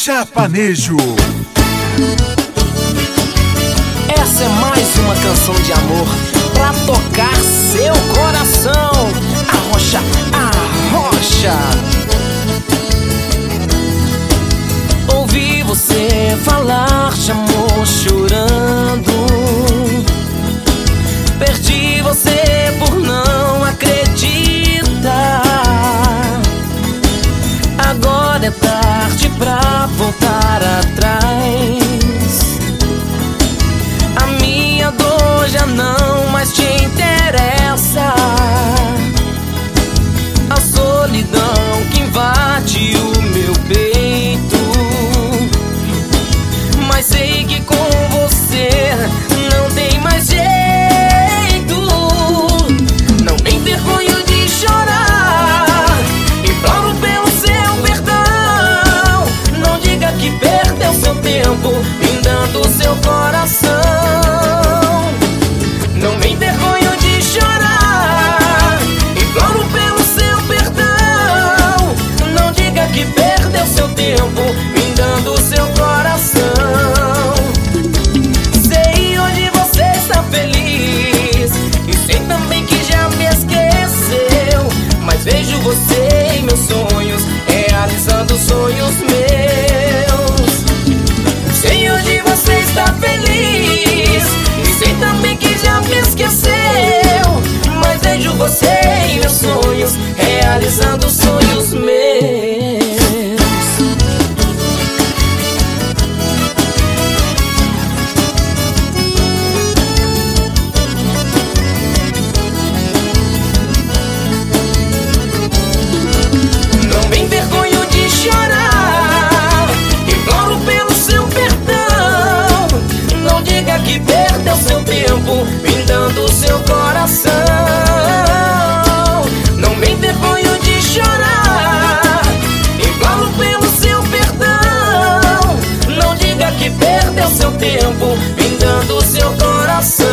Sertanejo. Essa é mais uma canção de amor pra tocar seu coração. Arrocha, arrocha. Ouvi você falar de amor chorando. Perdi você por não acreditar. Agora é tarde pra voltar atrás. A minha dor já não mais te interessa. A solidão que invade o meu peito. Mas sei que com você não tem mais jeito. Não me envergonho de chorar. Imploro pelo seu perdão. Não diga que perdeu seu tempo findando o seu coração. Não me envergonho de chorar. Imploro pelo seu perdão. Não diga que perdeu seu tempo findando o seu coração. Sei onde você está feliz e sei também que já me esqueceu. Mas vejo você em meus sonhos, realizando sonhos meus. Sei onde você está feliz e sei também que já me esqueceu. Mas vejo você em meus sonhos, realizando sonhos meus. Não me envergonho de chorar. Imploro pelo seu perdão. Não diga que perdeu seu tempo findando o seu coração. Não me envergonho de chorar. Imploro pelo seu perdão. Não diga que perdeu seu tempo findando o seu coração.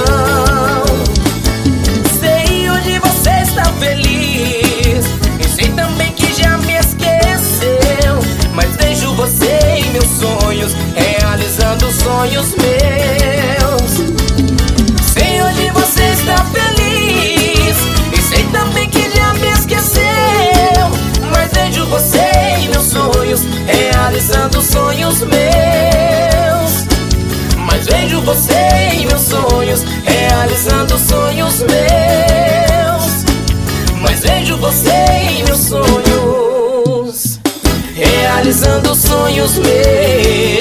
Sei onde você está feliz e sei também que já me esqueceu. Mas vejo você em meus sonhos, realizando sonhos meus. Sei onde você está feliz e sei também que já me esqueceu. Mas vejo você em meus sonhos, realizando sonhos meus. Mas vejo você em meus sonhos, realizando sonhos meus. Mas vejo você em meus sonhos, realizando sonhos meus.